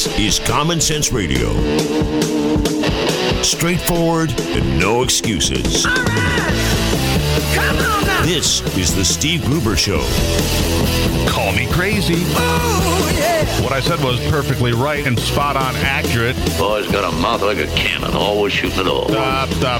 This is Common Sense Radio. Straightforward and no excuses. All right. Come on now. This is the Steve Gruber Show. Call me crazy. Oh, yeah. What I said was perfectly right and spot on accurate. Boy's got a mouth like a cannon, always shooting it all. Stop. Got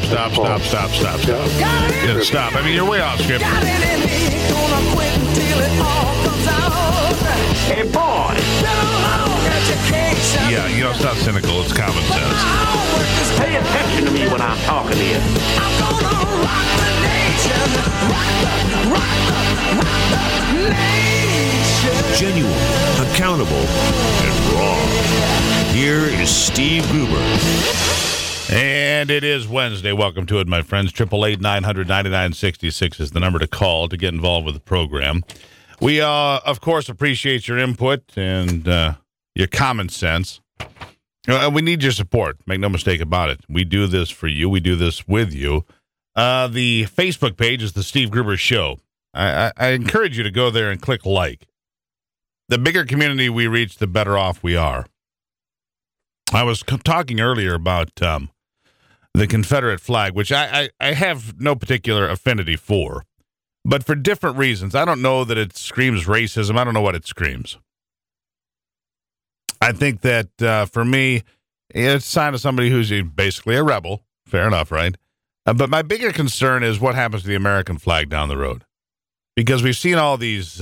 it. Yeah, stop. I mean, you're way off script. Got it in me. Gonna quit until it all comes out. Hey, boy! Been a long education. Yeah, you know, it's not cynical. It's common sense. Pay attention to me when I'm talking to you. I'm gonna rock the nation. Rock the nation. Genuine, accountable, and raw. Here is Steve Gruber. And it is Wednesday. Welcome to it, my friends. 888-900-9966 is the number to call to get involved with the program. We, of course, appreciate your input and your common sense. We need your support. Make no mistake about it. We do this for you. We do this with you. The Facebook page is the Steve Gruber Show. I encourage you to go there and click like. The bigger community we reach, the better off we are. I was talking earlier about the Confederate flag, which I have no particular affinity for, but for different reasons. I don't know that it screams racism. I don't know what it screams. I think that for me, it's a sign of somebody who's basically a rebel. Fair enough, right? But my bigger concern is what happens to the American flag down the road, because we've seen all these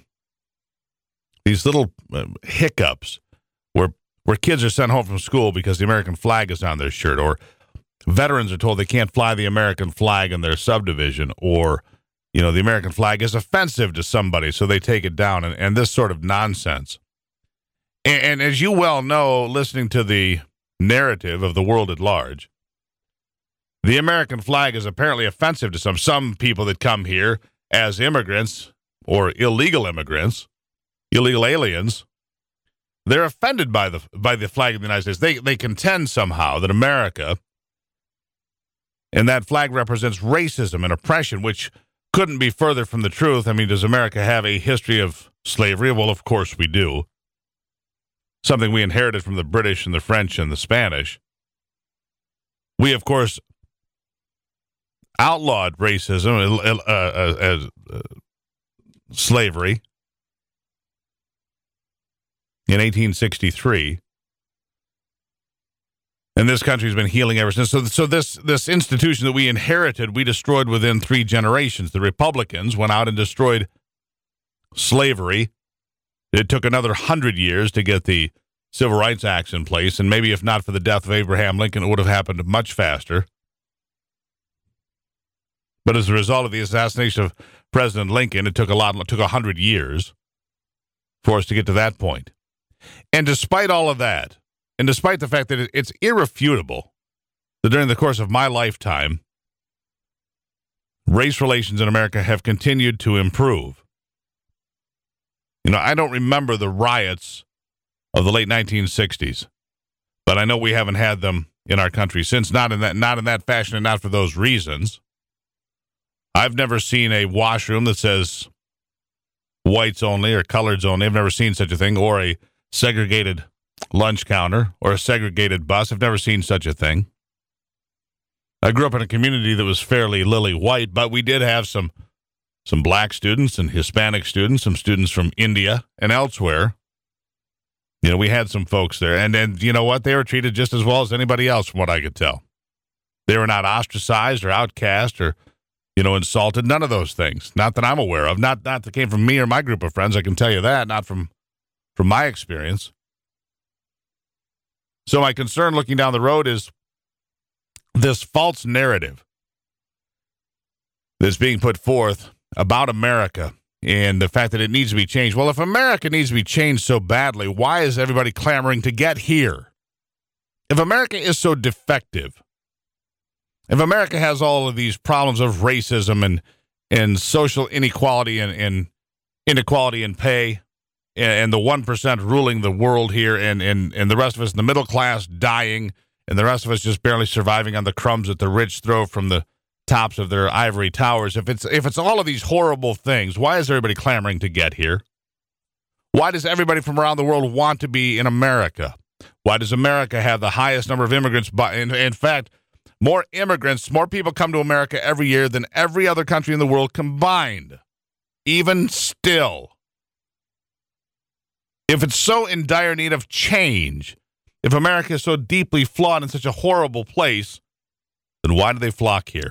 little hiccups where kids are sent home from school because the American flag is on their shirt, or veterans are told they can't fly the American flag in their subdivision, or, you know, the American flag is offensive to somebody, so they take it down, and this sort of nonsense. And as you well know, listening to the narrative of the world at large, the American flag is apparently offensive to some people that come here as immigrants or illegal immigrants, illegal aliens. They're offended by the flag of the United States. They contend somehow that America and that flag represents racism and oppression, which couldn't be further from the truth. I mean, does America have a history of slavery? Well, of course we do. Something we inherited from the British and the French and the Spanish. We, of course, outlawed racism as slavery in 1863. And this country's been healing ever since. So this institution that we inherited, we destroyed within 3 generations. The Republicans went out and destroyed slavery. It took another 100 years to get the Civil Rights Acts in place, and maybe if not for the death of Abraham Lincoln, it would have happened much faster. But as a result of the assassination of President Lincoln, it took 100 years for us to get to that point. And despite all of that, and despite the fact that it's irrefutable that during the course of my lifetime, race relations in America have continued to improve. You know, I don't remember the riots of the late 1960s, but I know we haven't had them in our country since, not in that fashion and not for those reasons. I've never seen a washroom that says whites only or coloreds only. I've never seen such a thing, or a segregated lunch counter or a segregated bus. I've never seen such a thing. I grew up in a community that was fairly lily white, but we did have some black students and Hispanic students, some students from India and elsewhere. You know, we had some folks there. And you know what? They were treated just as well as anybody else, from what I could tell. They were not ostracized or outcast or, you know, insulted. None of those things. Not that I'm aware of. Not that came from me or my group of friends. I can tell you that. Not from my experience. So my concern looking down the road is this false narrative that's being put forth about America and the fact that it needs to be changed. Well, if America needs to be changed so badly, why is everybody clamoring to get here? If America is so defective, if America has all of these problems of racism and social inequality and inequality in pay, and the 1% ruling the world here, and the rest of us in the middle class dying, and the rest of us just barely surviving on the crumbs that the rich throw from the tops of their ivory towers. If it's all of these horrible things, why is everybody clamoring to get here? Why does everybody from around the world want to be in America? Why does America have the highest number of immigrants? In fact, more immigrants, more people come to America every year than every other country in the world combined. Even still. If it's so in dire need of change, if America is so deeply flawed in such a horrible place, then why do they flock here?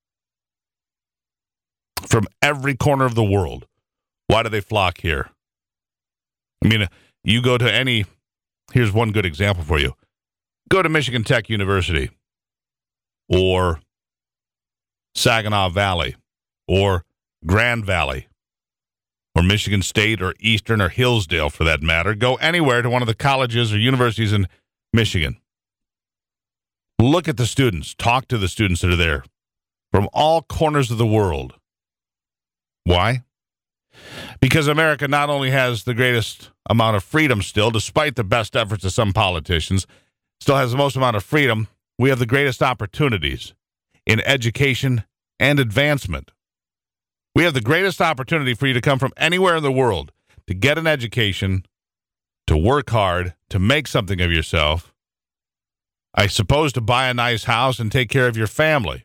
From every corner of the world, why do they flock here? I mean, you go to any, here's one good example for you. Go to Michigan Tech University or Saginaw Valley or Grand Valley or Michigan State or Eastern or Hillsdale for that matter. Go anywhere to one of the colleges or universities in Michigan. Look at the students. Talk to the students that are there from all corners of the world. Why? Because America not only has the greatest amount of freedom still, despite the best efforts of some politicians, still has the most amount of freedom, we have the greatest opportunities in education and advancement. We have the greatest opportunity for you to come from anywhere in the world, to get an education, to work hard, to make something of yourself, I suppose to buy a nice house and take care of your family.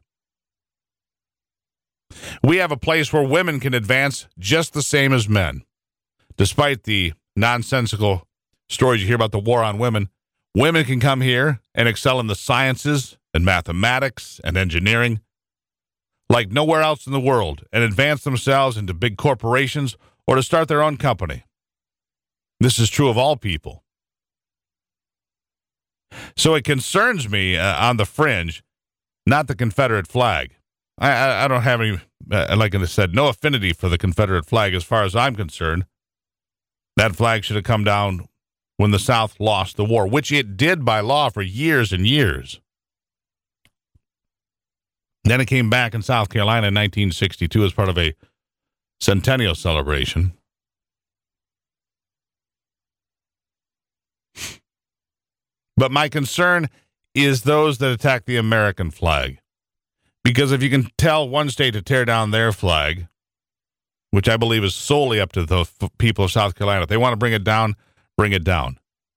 We have a place where women can advance just the same as men. Despite the nonsensical stories you hear about the war on women, women can come here and excel in the sciences and mathematics and engineering like nowhere else in the world and advance themselves into big corporations or to start their own company. This is true of all people. So it concerns me on the fringe, not the Confederate flag. I don't have any, like I said, no affinity for the Confederate flag as far as I'm concerned. That flag should have come down when the South lost the war, which it did by law for years and years. Then it came back in South Carolina in 1962 as part of a centennial celebration. But my concern is those that attack the American flag. Because if you can tell one state to tear down their flag, which I believe is solely up to the people of South Carolina, if they want to bring it down, bring it down.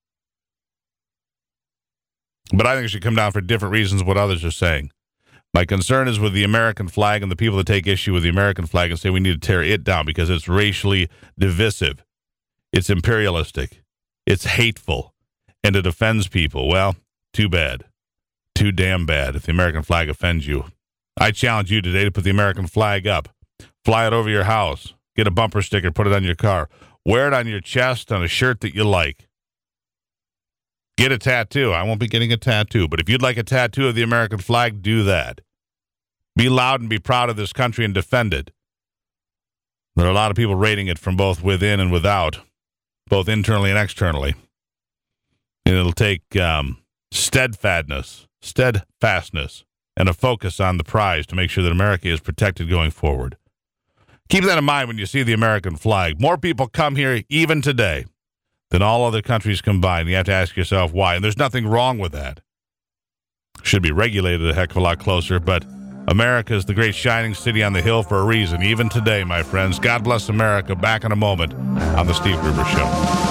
But I think it should come down for different reasons what others are saying. My concern is with the American flag and the people that take issue with the American flag and say we need to tear it down because it's racially divisive. It's imperialistic. It's hateful. And it offends people. Well, too bad. Too damn bad if the American flag offends you. I challenge you today to put the American flag up. Fly it over your house. Get a bumper sticker, put it on your car. Wear it on your chest on a shirt that you like. Get a tattoo. I won't be getting a tattoo, but if you'd like a tattoo of the American flag, do that. Be loud and be proud of this country and defend it. There are a lot of people rating it from both within and without, both internally and externally. And it'll take steadfastness, and a focus on the prize to make sure that America is protected going forward. Keep that in mind when you see the American flag. More people come here even today than all other countries combined. You have to ask yourself why, and there's nothing wrong with that. Should be regulated a heck of a lot closer, but America is the great shining city on the hill for a reason, even today, my friends. God bless America. Back in a moment on The Steve Gruber Show.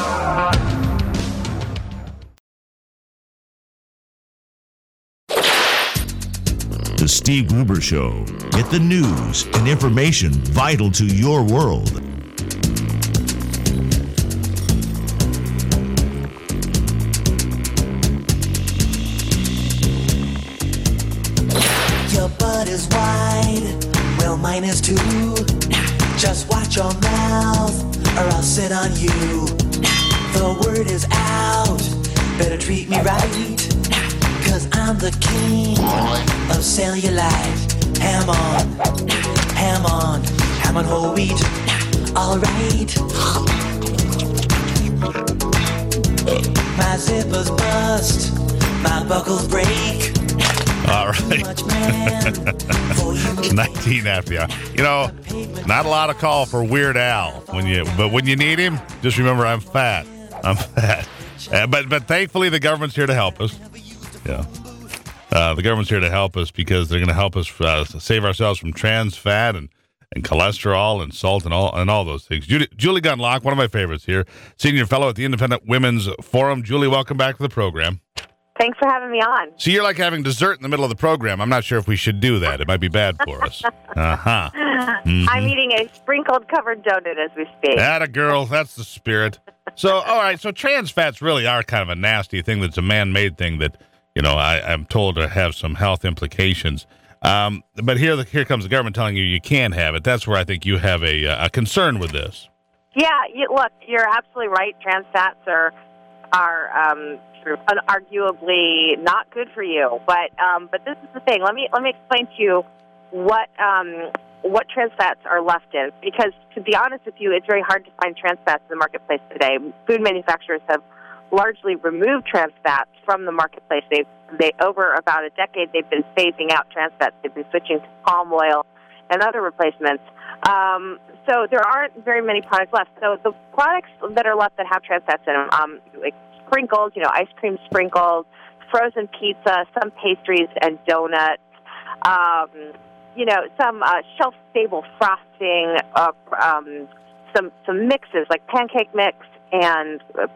The Steve Gruber Show. Get the news and information vital to your world. Your butt is wide, well mine is too. Just watch your mouth or I'll sit on you. The word is out, better treat me right. Cause I'm the king of cellulite. Ham on whole wheat. Alright. My zippers bust, my buckles break. All right. 19 after you. You know, not a lot of call for Weird Al but when you need him, just remember I'm fat. But thankfully the government's here to help us. Yeah. The government's here to help us because they're going to help us save ourselves from trans fat and and cholesterol and salt and all those things. Julie Gunlock, one of my favorites here, senior fellow at the Independent Women's Forum. Julie, welcome back to the program. Thanks for having me on. So you're like having dessert in the middle of the program. I'm not sure if we should do that. It might be bad for us. Uh-huh. Mm-hmm. I'm eating a sprinkled covered donut as we speak. Atta girl, that's the spirit. So, all right, so trans fats really are kind of a nasty thing that's a man-made thing that, I'm told to have some health implications. But here comes the government telling you can't have it. That's where I think you have a concern with this. Yeah, look, you're absolutely right. Trans fats are unarguably not good for you. But this is the thing. Let me explain to you what trans fats are left in. Because to be honest with you, it's very hard to find trans fats in the marketplace today. Food manufacturers have largely removed trans fats from the marketplace. They over about a decade they've been phasing out trans fats. They've been switching to palm oil and other replacements. So there aren't very many products left. So the products that are left that have trans fats in them, like sprinkles, ice cream sprinkles, frozen pizza, some pastries and donuts, some shelf-stable frosting, some mixes like pancake mix and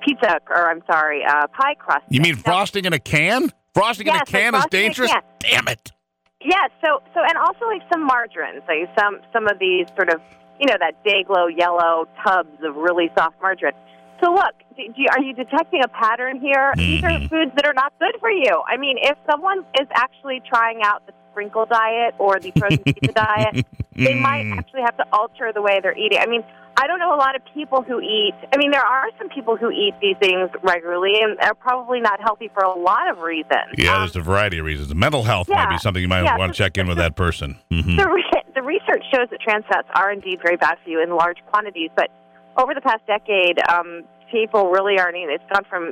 pie crust. You mean frosting in a can? Frosting in a can is dangerous? Damn it. Yeah, so and also like some margarines, like some of these sort of, that Day-Glo yellow tubs of really soft margarine. So look, are you detecting a pattern here? Mm-hmm. These are foods that are not good for you. I mean, if someone is actually trying out the sprinkle diet or the frozen pizza diet, they might actually have to alter the way they're eating. I mean, I don't know a lot of people who eat. I mean, there are some people who eat these things regularly, and they're probably not healthy for a lot of reasons. Yeah, there's a variety of reasons. Mental health might be something you might want to check in with that person. Mm-hmm. The research shows that trans fats are indeed very bad for you in large quantities, but over the past decade, people really aren't eating. It's gone from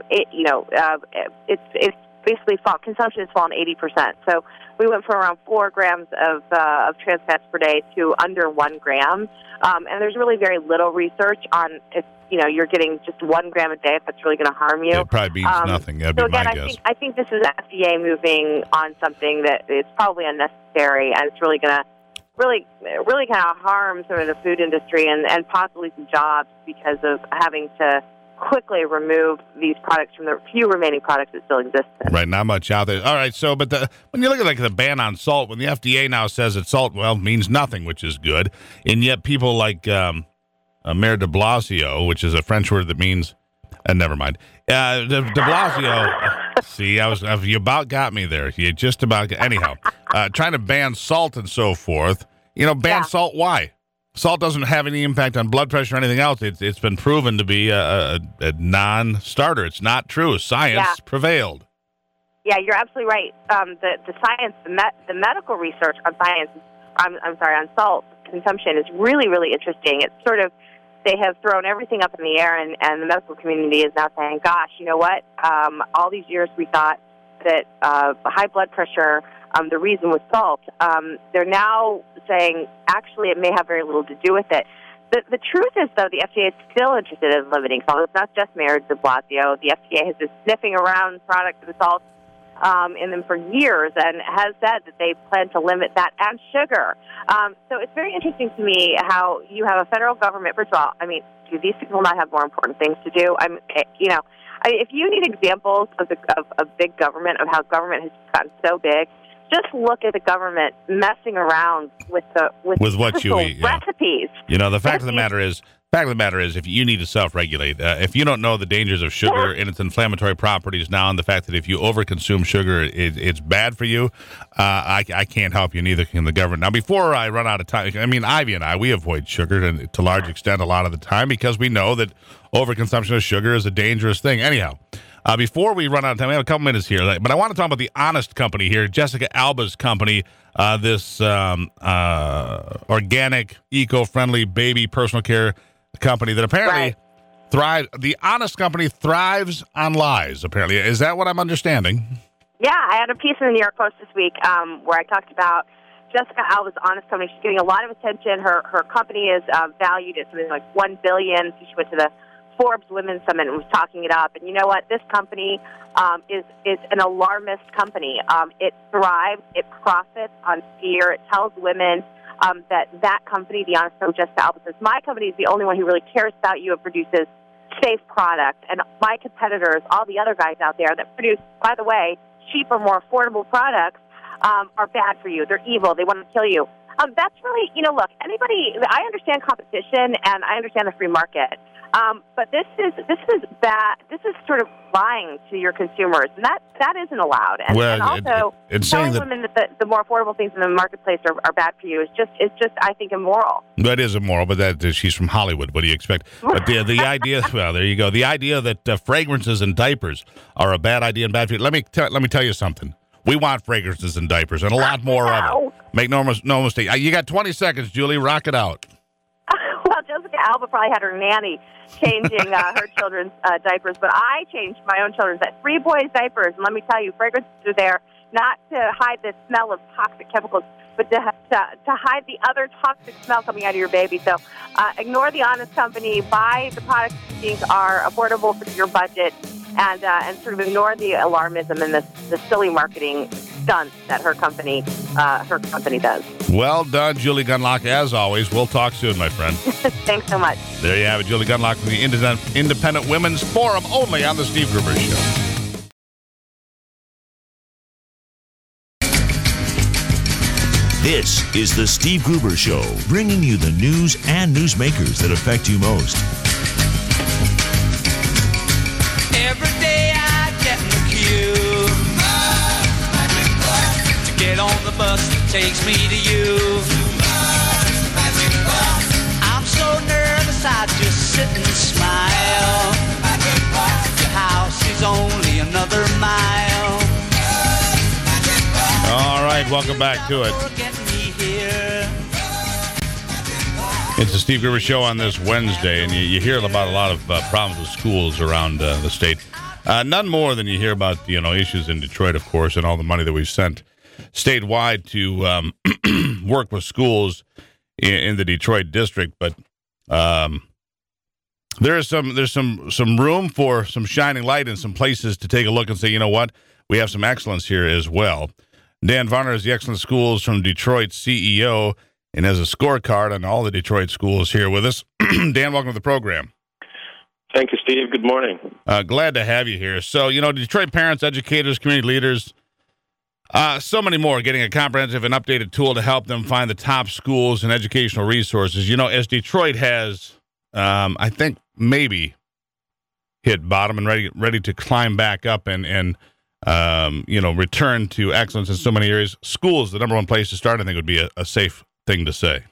it's basically consumption has fallen 80%. So we went from around 4 grams of trans fats per day to under 1 gram. And there's really very little research on if you're getting just 1 gram a day, if that's really going to harm you. It probably means nothing. That'd be my guess. I think this is FDA moving on something that is probably unnecessary, and it's really going to really kind of harm sort of the food industry and possibly some jobs because of having to quickly remove these products from the few remaining products that still exist. Right, not much out there. All right, so when you look at the ban on salt, when the FDA now says that salt, means nothing, which is good, and yet people like Mayor de Blasio, which is a French word that means, never mind. De Blasio, see, you about got me there. You just about anyhow. Trying to ban salt and so forth. Salt, why? Salt doesn't have any impact on blood pressure or anything else. It's been proven to be a non-starter. It's not true. Science prevailed. Yeah, you're absolutely right. The science, the medical research on science, on salt consumption is really, really interesting. It's sort of, they have thrown everything up in the air, and the medical community is now saying, gosh, you know what? All these years we thought that high blood pressure, the reason was salt. They're now saying, actually, it may have very little to do with it. The truth is, though, the FDA is still interested in limiting salt. It's not just Mayor de Blasio. The FDA has been sniffing around products with salt in them for years and has said that they plan to limit that and sugar. So it's very interesting to me how you have a federal government. First of all, I mean, do these people not have more important things to do? If you need examples of big government, of how government has gotten so big, just look at the government messing around with what you eat, recipes. The fact of the matter is, if you need to self-regulate, if you don't know the dangers of sugar and its inflammatory properties now, and the fact that if you overconsume sugar, it's bad for you, I can't help you. Neither can the government. Now, before I run out of time, I mean, Ivy and I, we avoid sugar to a large extent a lot of the time because we know that overconsumption of sugar is a dangerous thing. Anyhow. Before we run out of time, we have a couple minutes here, but I want to talk about the Honest Company here, Jessica Alba's company, this organic, eco-friendly baby personal care company that apparently thrives. The Honest Company thrives on lies, apparently. Is that what I'm understanding? Yeah, I had a piece in the New York Post this week where I talked about Jessica Alba's Honest Company. She's getting a lot of attention. Her company is valued at something like $1 billion. She went to the Forbes Women's Summit and was talking it up. And you know what? This company is an alarmist company. It thrives. It profits on fear. It tells women that company, the Honest Company, Jessica Alba says, my company is the only one who really cares about you and produces safe product. And my competitors, all the other guys out there that produce, by the way, cheaper, more affordable products, are bad for you. They're evil. They want to kill you. That's really, look, I understand competition and I understand the free market. But this is bad. This is sort of lying to your consumers, and that isn't allowed. And, well, and also, it's telling saying women that the more affordable things in the marketplace are bad for you is just I think immoral. That is immoral, but she's from Hollywood. What do you expect? But the idea, well, there you go. The idea that fragrances and diapers are a bad idea and bad for you. Let me tell you something. We want fragrances and diapers and a lot more of it. Make no mistake. You got 20 seconds, Julie. Rock it out. Well, Jessica Alba probably had her nanny changing her children's diapers, but I changed my own children's. 3 boys' diapers, and let me tell you, fragrances are there not to hide the smell of toxic chemicals, but to hide the other toxic smell coming out of your baby. So ignore the Honest Company. Buy the products you think are affordable for your budget, and sort of ignore the alarmism and the silly marketing stunt that her company does. Well done, Julie Gunlock, as always. We'll talk soon, my friend. Thanks so much. There you have it, Julie Gunlock from the Independent Women's Forum, only on the Steve Gruber Show. This is the Steve Gruber Show, bringing you the news and newsmakers that affect you most. Every day I get in the queue to get on the bus that takes me to you. I'm so nervous I just sit and smile. Your house is only another mile. All right, welcome back to it. It's the Steve Gruber Show on this Wednesday, and you hear about a lot of problems with schools around the state. None more than you hear about issues in Detroit, of course, and all the money that we've sent statewide to work with schools in the Detroit district. But there's some room for some shining light in some places to take a look and say, you know what, we have some excellence here as well. Dan Varner is the Excellent Schools from Detroit CEO and has a scorecard on all the Detroit schools here with us. Dan, welcome to the program. Thank you, Steve. Good morning. Glad to have you here. So, Detroit parents, educators, community leaders, so many more getting a comprehensive and updated tool to help them find the top schools and educational resources. As Detroit has, I think, maybe hit bottom and ready to climb back up and return to excellence in so many areas. Schools, the number one place to start, I think would be a safe thing to say.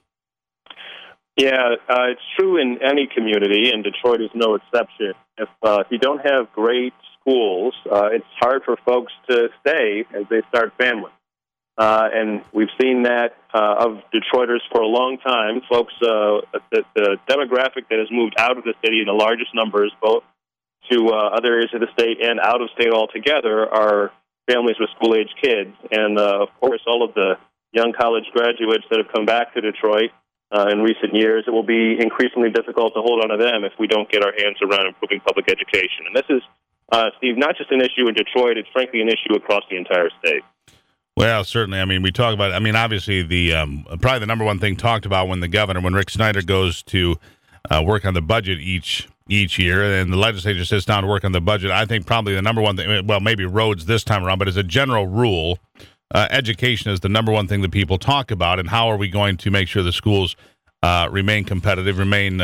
Yeah, it's true in any community, and Detroit is no exception. If you don't have great schools, it's hard for folks to stay as they start families. And we've seen that of Detroiters for a long time. Folks, the demographic that has moved out of the city in the largest numbers, both to other areas of the state and out of state altogether, are families with school-age kids. And, of course, all of the young college graduates that have come back to Detroit in recent years, it will be increasingly difficult to hold on to them if we don't get our hands around improving public education. And this is, Steve, not just an issue in Detroit, it's frankly an issue across the entire state. Well, certainly. I mean, we talk about, obviously, the probably the number one thing talked about when Rick Snyder goes to work on the budget each year, and the legislature sits down to work on the budget. I think probably the number one thing, well, maybe roads this time around, but as a general rule, education is the number one thing that people talk about, and how are we going to make sure the schools remain competitive, remain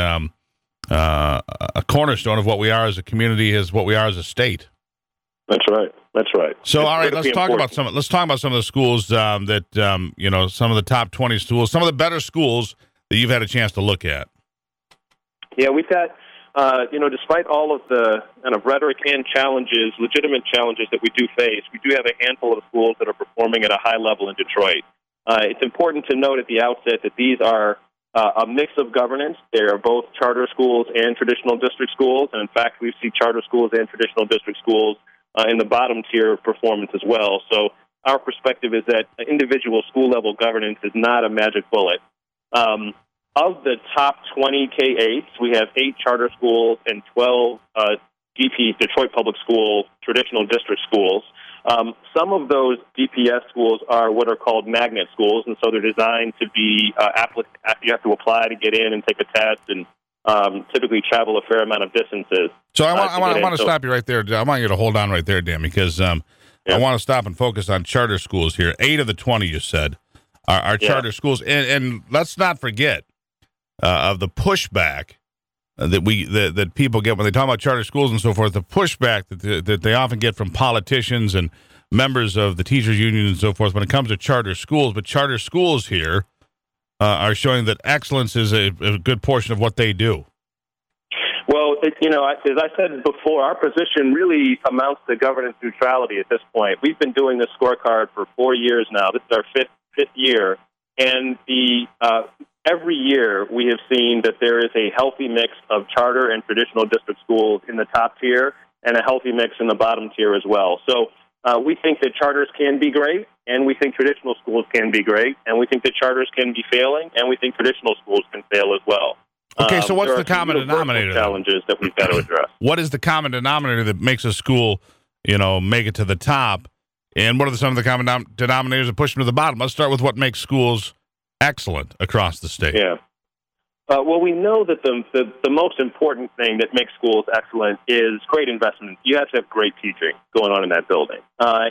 a cornerstone of what we are as a community, as what we are as a state. That's right. So, all right, let's talk about some of the schools that some of the top 20 schools, some of the better schools that you've had a chance to look at. Yeah, we've got, despite all of the kind of rhetoric and challenges, legitimate challenges that we do face, we do have a handful of schools that are performing at a high level in Detroit. It's important to note at the outset that these are a mix of governance. They are both charter schools and traditional district schools, and in fact, we see charter schools and traditional district schools in the bottom tier of performance as well. So our perspective is that individual school-level governance is not a magic bullet. Of the top 20 K-8s, we have 8 charter schools and 12 DP, Detroit Public School, traditional district schools. Some of those DPS schools are what are called magnet schools, and so they're designed to be you have to apply to get in and take a test, and typically travel a fair amount of distances. So I want to stop you right there. I want you to hold on right there, Dan, because I want to stop and focus on charter schools here. 8 of the 20, you said, are charter schools, and let's not forget of the pushback that people get when they talk about charter schools and so forth. The pushback that they often get from politicians and members of the teachers union and so forth when it comes to charter schools. But charter schools here are showing that excellence is a good portion of what they do. Well, as I said before, our position really amounts to governance neutrality at this point. We've been doing this scorecard for 4 years now. This is our fifth year, and every year we have seen that there is a healthy mix of charter and traditional district schools in the top tier, and a healthy mix in the bottom tier as well. So we think that charters can be great, and we think traditional schools can be great, and we think that charters can be failing, and we think traditional schools can fail as well. Okay, so what's the common denominator? Challenges that we've got to address. What is the common denominator that makes a school, make it to the top? And what are some of the common denominators that push them to the bottom? Let's start with what makes schools excellent across the state. Yeah. Well, we know that the most important thing that makes schools excellent is great investment. You have to have great teaching going on in that building.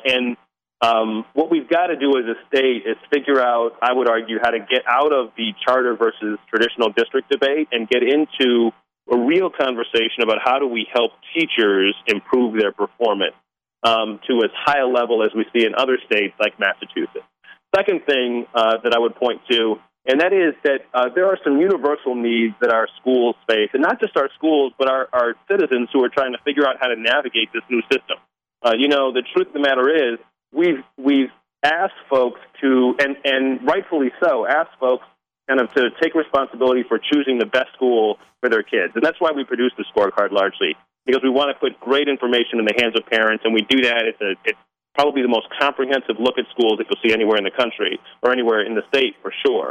What we've got to do as a state is figure out, I would argue, how to get out of the charter versus traditional district debate and get into a real conversation about how do we help teachers improve their performance to as high a level as we see in other states like Massachusetts. Second thing that I would point to, and that is that there are some universal needs that our schools face, and not just our schools, but our citizens who are trying to figure out how to navigate this new system. The truth of the matter is, we've asked folks to, and rightfully so, asked folks kind of to take responsibility for choosing the best school for their kids. And that's why we produce the scorecard largely, because we want to put great information in the hands of parents, and we do that. It's probably the most comprehensive look at schools that you'll see anywhere in the country or anywhere in the state for sure.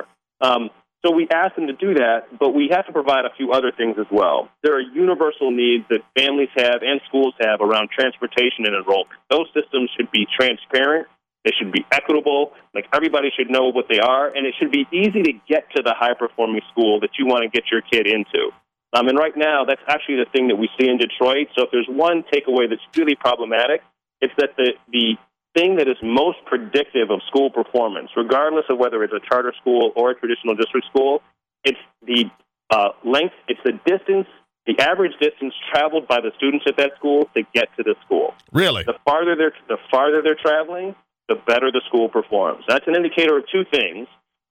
So we ask them to do that, but we have to provide a few other things as well. There are universal needs that families have and schools have around transportation and enrollment. Those systems should be transparent. They should be equitable. Like, everybody should know what they are, and it should be easy to get to the high-performing school that you want to get your kid into. And right now, that's actually the thing that we see in Detroit. So if there's one takeaway that's really problematic, it's that the thing that is most predictive of school performance, regardless of whether it's a charter school or a traditional district school, it's the length, it's the distance, the average distance traveled by the students at that school to get to the school. Really? The farther they're traveling, the better the school performs. That's an indicator of two things.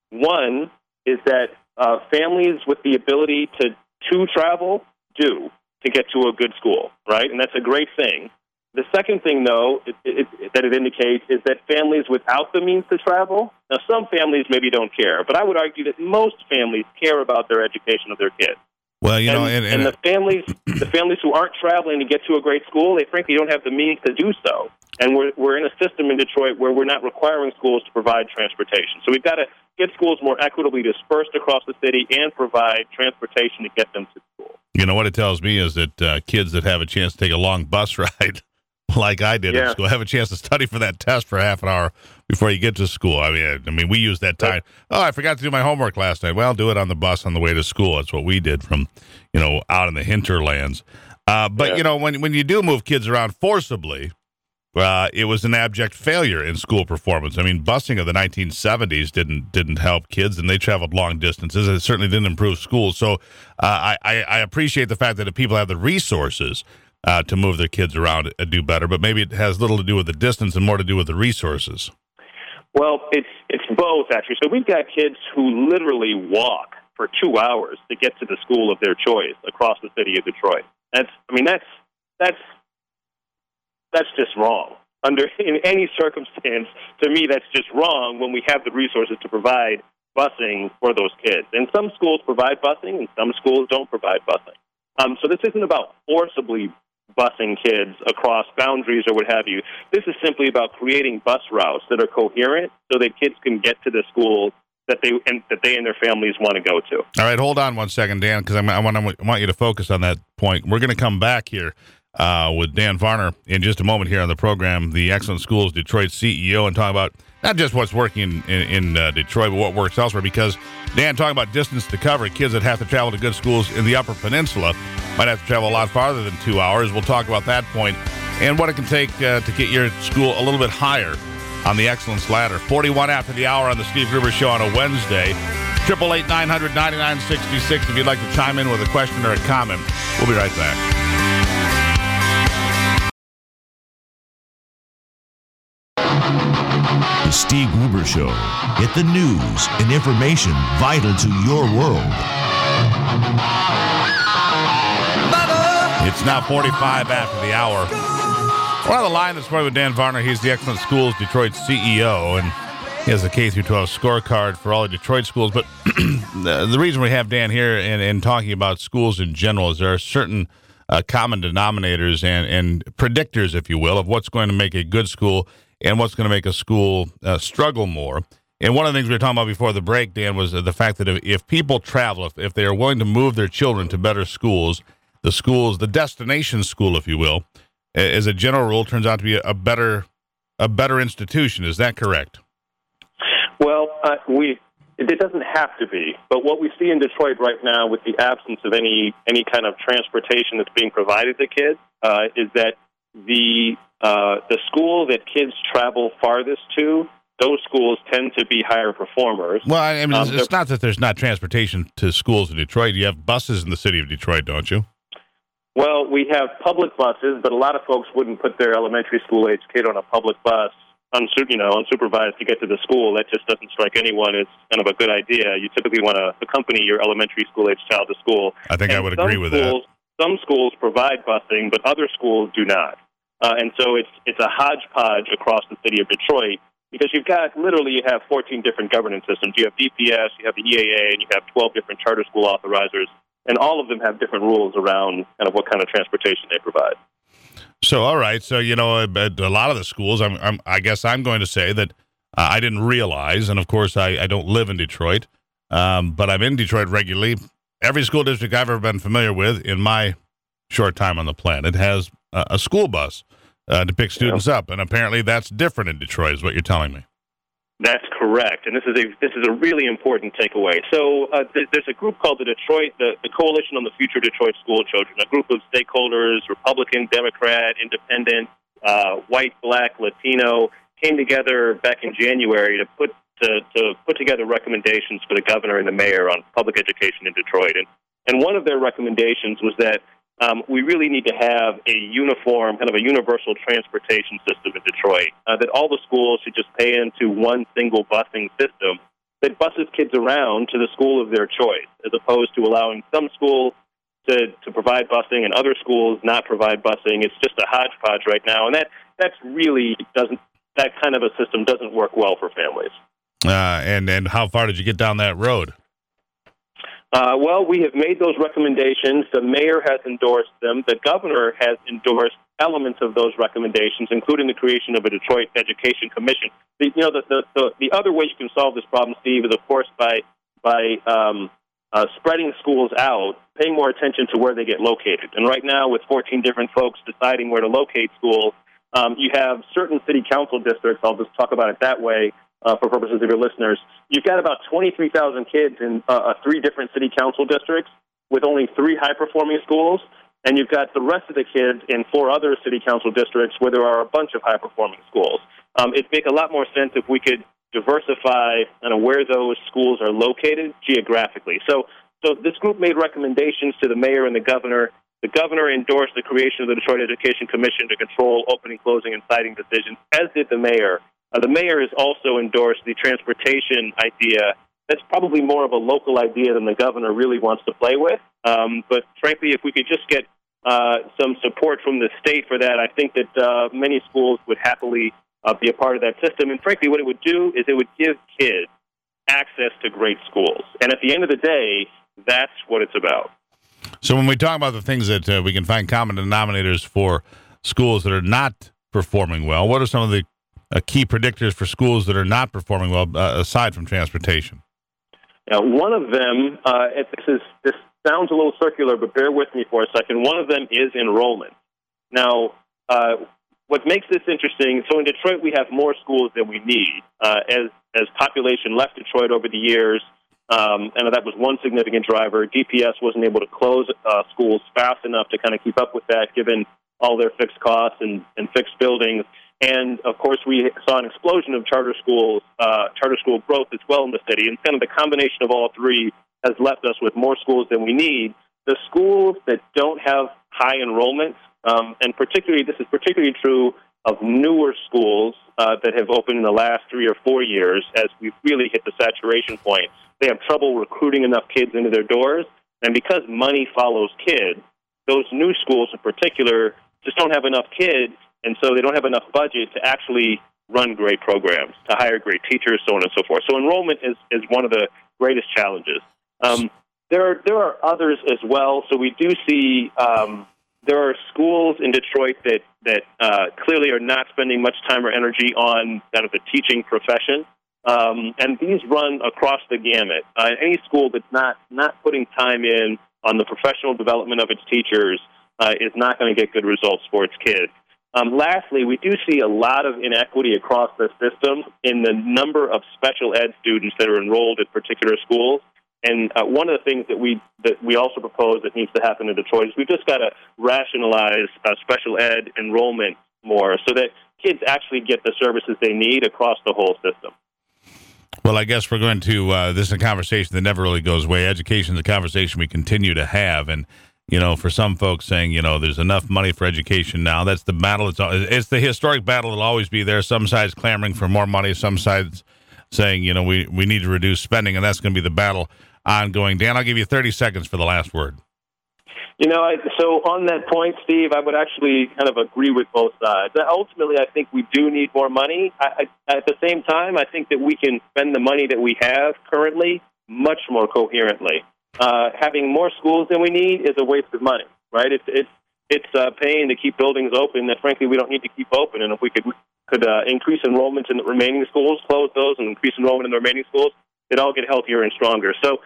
One is that families with the ability to travel do to get to a good school, right? And that's a great thing. The second thing, though, that it indicates is that families without the means to travel, now some families maybe don't care, but I would argue that most families care about their education of their kids. Well, and the families who aren't traveling to get to a great school, they frankly don't have the means to do so. And we're in a system in Detroit where we're not requiring schools to provide transportation. So we've got to get schools more equitably dispersed across the city and provide transportation to get them to school. You know, what it tells me is that kids that have a chance to take a long bus ride, like I did in school, have a chance to study for that test for half an hour before you get to school. I mean, we use that time. Oh, I forgot to do my homework last night. Well, do it on the bus on the way to school. That's what we did from, out in the hinterlands. But when you do move kids around forcibly, it was an abject failure in school performance. I mean, busing of the 1970s didn't help kids, and they traveled long distances. It certainly didn't improve schools. So I appreciate the fact that if people have the resources to move their kids around and do better, but maybe it has little to do with the distance and more to do with the resources. Well, it's both, actually. So we've got kids who literally walk for 2 hours to get to the school of their choice across the city of Detroit. That's just wrong. In any circumstance, to me, that's just wrong when we have the resources to provide busing for those kids. And some schools provide busing, and some schools don't provide busing. So this isn't about forcibly busing kids across boundaries or what have you. This is simply about creating bus routes that are coherent so that kids can get to the schools that they and their families want to go to. All right, hold on one second, Dan, because I want you to focus on that point. We're going to come back here. with Dan Varner in just a moment here on the program, the Excellent Schools Detroit CEO, and talking about not just what's working in Detroit, but what works elsewhere. Because, Dan, talking about distance to cover, kids that have to travel to good schools in the Upper Peninsula might have to travel a lot farther than 2 hours. We'll talk about that point and what it can take to get your school a little bit higher on the excellence ladder. 41 after the hour on the Steve Gruber Show on a Wednesday. 888-900-9966 if you'd like to chime in with a question or a comment. We'll be right back. The Steve Gruber Show. Get the news and information vital to your world. It's now 45 after the hour. We're on the line this morning with Dan Varner. He's the Excellent Schools Detroit CEO, and he has a K-12 scorecard for all the Detroit schools. But the reason we have Dan here and talking about schools in general is there are certain common denominators and predictors, if you will, of what's going to make a good school and what's going to make a school struggle more. And one of the things we were talking about before the break, Dan, was the fact that if people travel, if they are willing to move their children to better schools, the destination school, if you will, as a general rule, turns out to be a better institution. Is that correct? Well, it doesn't have to be, but what we see in Detroit right now, with the absence of any kind of transportation that's being provided to kids, is that the school that kids travel farthest to, those schools tend to be higher performers. Well, I mean, it's not that there's not transportation to schools in Detroit. You have buses in the city of Detroit, don't you? Well, we have public buses, but a lot of folks wouldn't put their elementary school-age kid on a public bus, unsupervised to get to the school. That just doesn't strike anyone as kind of a good idea. You typically want to accompany your elementary school-age child to school. I think I would agree with that. Some schools provide busing, but other schools do not. And so it's a hodgepodge across the city of Detroit, because you have 14 different governance systems. You have DPS, you have the EAA, and you have 12 different charter school authorizers, and all of them have different rules around kind of what kind of transportation they provide. So, all right. So, a lot of the schools, I guess I'm going to say that I didn't realize, and of course I don't live in Detroit, but I'm in Detroit regularly. Every school district I've ever been familiar with in my short time on the planet has a school bus to pick students up, and apparently that's different in Detroit, is what you're telling me. That's correct, and this is a really important takeaway. So there's a group called the Coalition on the Future Detroit School Children, a group of stakeholders, Republican, Democrat, Independent, white, Black, Latino, came together back in January to put together recommendations for the governor and the mayor on public education in Detroit, and one of their recommendations was that we really need to have a uniform, kind of a universal transportation system in Detroit, that all the schools should just pay into one single busing system that buses kids around to the school of their choice, as opposed to allowing some schools to provide busing and other schools not provide busing. It's just a hodgepodge right now, and that kind of a system doesn't work well for families. And how far did you get down that road? Well, we have made those recommendations. The mayor has endorsed them. The governor has endorsed elements of those recommendations, including the creation of a Detroit Education Commission. The other way you can solve this problem, Steve, is, of course, by spreading schools out, paying more attention to where they get located. And right now, with 14 different folks deciding where to locate schools, you have certain city council districts, I'll just talk about it that way, for purposes of your listeners, you've got about 23,000 kids in 3 different city council districts with only 3 high-performing schools, and you've got the rest of the kids in 4 other city council districts where there are a bunch of high-performing schools. It'd make a lot more sense if we could diversify where those schools are located geographically. So this group made recommendations to the mayor and the governor. The governor endorsed the creation of the Detroit Education Commission to control opening, closing, and citing decisions, as did the mayor. The mayor has also endorsed the transportation idea. That's probably more of a local idea than the governor really wants to play with. But frankly, if we could just get some support from the state for that, I think that many schools would happily be a part of that system. And frankly, what it would do is it would give kids access to great schools. And at the end of the day, that's what it's about. So when we talk about the things that we can find common denominators for schools that are not performing well, what are some of the key predictors for schools that are not performing well, aside from transportation? Now, one of them, this sounds a little circular, but bear with me for a second. One of them is enrollment. Now, what makes this interesting, so in Detroit we have more schools than we need. As population left Detroit over the years, and that was one significant driver. DPS wasn't able to close schools fast enough to kind of keep up with that, given all their fixed costs and fixed buildings. And, of course, we saw an explosion of charter school growth as well in the city. And kind of the combination of all three has left us with more schools than we need. The schools that don't have high enrollment, and this is particularly true of newer schools that have opened in the last 3 or 4 years, as we've really hit the saturation point. They have trouble recruiting enough kids into their doors. And because money follows kids, those new schools in particular just don't have enough kids, and so they don't have enough budget to actually run great programs, to hire great teachers, so on and so forth. So enrollment is one of the greatest challenges. There are others as well. So we do see there are schools in Detroit that clearly are not spending much time or energy on kind of the teaching profession. And these run across the gamut. Any school that's not putting time in on the professional development of its teachers is not going to get good results for its kids. Lastly, we do see a lot of inequity across the system in the number of special ed students that are enrolled at particular schools. And one of the things that we also propose that needs to happen in Detroit is we've just got to rationalize special ed enrollment more so that kids actually get the services they need across the whole system. Well, I guess we're going to, this is a conversation that never really goes away. Education is a conversation we continue to have. And, you know, for some folks saying, you know, there's enough money for education now, that's the battle. It's the historic battle that'll always be there. Some sides clamoring for more money, some sides saying, you know, we need to reduce spending, and that's going to be the battle ongoing. Dan, I'll give you 30 seconds for the last word. You know, so on that point, Steve, I would actually kind of agree with both sides. Ultimately, I think we do need more money. At the same time, I think that we can spend the money that we have currently much more coherently. Having more schools than we need is a waste of money, right? It's paying to keep buildings open that, frankly, we don't need to keep open. And if we could increase enrollment in the remaining schools, close those, and increase enrollment in the remaining schools, it'd all get healthier and stronger. So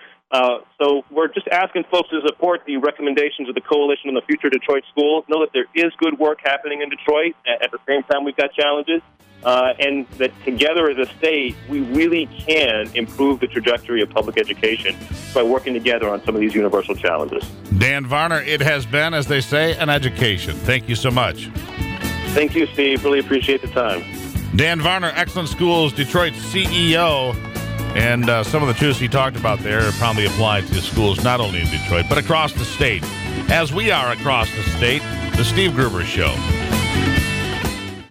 we're just asking folks to support the recommendations of the Coalition on the Future of Detroit Schools. Know that there is good work happening in Detroit. At the same time, we've got challenges. And that together as a state, we really can improve the trajectory of public education by working together on some of these universal challenges. Dan Varner, it has been, as they say, an education. Thank you so much. Thank you, Steve. Really appreciate the time. Dan Varner, Excellent Schools Detroit CEO. And some of the truths he talked about there probably apply to schools not only in Detroit, but across the state. As we are across the state, The Steve Gruber Show.